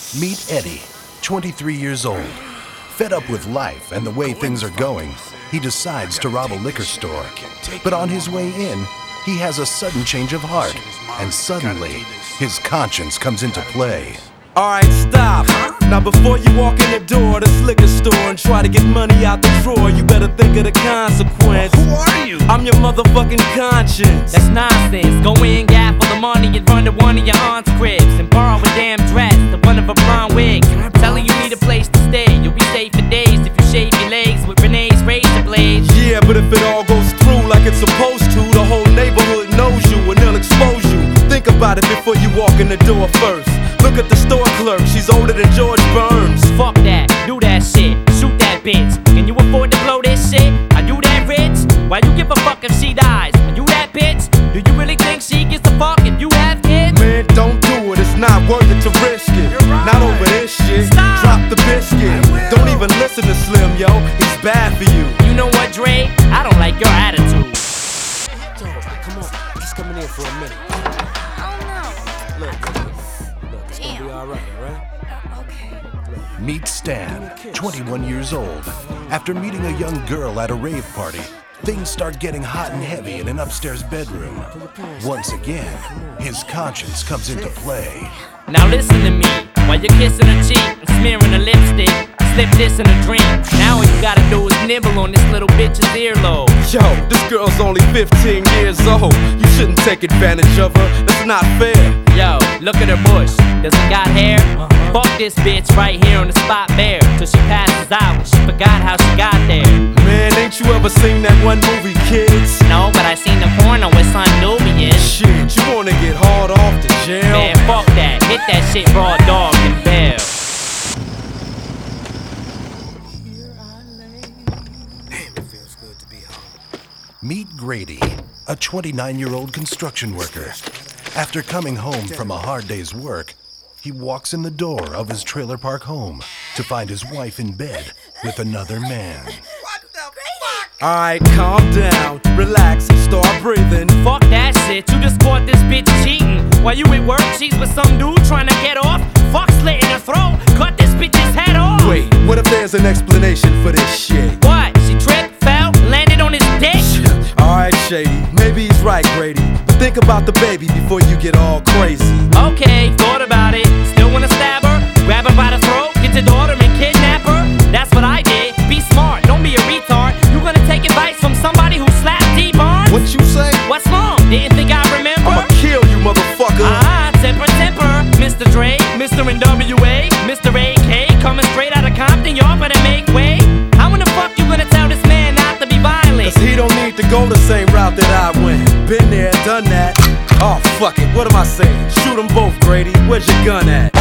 Meet Eddie, 23 years old. Fed up with life and the way things are going, he decides to rob a liquor store. But on his way in, he has a sudden change of heart, and suddenly, his conscience comes into play. Alright, stop. Now before you walk in the door of this liquor store and try to get money out the drawer, you better think of the consequence. Who are you? I'm your motherfucking conscience. That's nonsense. Go in, gap for the money and run to one of your aunt's cribs and borrow a damn dress to one of her blonde wigs. Telling you need a place to stay. You'll be safe for days if you shave your legs with Renee's razor blades. Yeah, but if it all goes through like it's supposed to, the whole neighborhood knows you and they'll expose you. Think about it before you walk in the door first. Look at the store clerk, she's older than George Burns. Fuck that, do that shit, shoot that bitch. Can you afford to blow this shit? Are you that rich? Why you give a fuck if she dies? Are you that bitch? Do you really think she gives a fuck if you have kids? Man, don't do it, it's not worth it to risk it. Not over this shit, Stop. drop the biscuit. Don't even listen to Slim, yo, he's bad for you. You know what, Dre? I don't like your attitude. Come on, just coming in for a minute. Look, it's gonna be alright, alright? Meet Stan, 21 years old. After meeting a young girl at a rave party, things start getting hot and heavy in an upstairs bedroom. Once again, his conscience comes into play. Now listen to me, while you're kissing her cheek and smearing her lipstick, I slip this in a drink. Now all you gotta do is nibble on this little bitch's earlobe. Yo, this girl's only 15 years old. You shouldn't take advantage of her, that's not fair. Yo, look at her bush, does it got hair? Fuck this bitch right here on the spot bare, till she passes out, she forgot how she got there. Man, ain't you ever seen that one movie, Kids? No, but I seen the porno with Son Nubian. Shit, you wanna get hard off to jail? Man, fuck that, hit that shit raw dog and bell. Meet Grady, a 29-year-old construction worker. After coming home from a hard day's work, he walks in the door of his trailer park home to find his wife in bed with another man. What the fuck? Alright, calm down, relax, start breathing. Fuck that shit, you just caught this bitch cheating. While you at work, she's with some dude trying to get off. Fuck slitting her throat, cut this bitch's head off. Wait, what if there's an explanation for this shit? What? She tripped, fell, landed on his dick? Alright, Shady, maybe he's right, Grady. But think about the baby before you get all crazy. Okay, thought about it. Still wanna stab her? Grab her by the throat, get your daughter and kidnap her? That's what I did. Be smart, don't be a retard. You gonna take advice from somebody who slapped T-Barnes? What you say? What's wrong? Didn't think I remember? I'ma kill you, motherfucker. Temper, Mr. Dre, Mr. NWA, Mr. AK, coming straight out of Compton, y'all better make way. How in the fuck you gonna tell this man not to be violent? Cause he don't need to go the same route that I went. Been there, done that. Oh, fuck it, what am I saying? Shoot them both, Grady. Where's your gun at?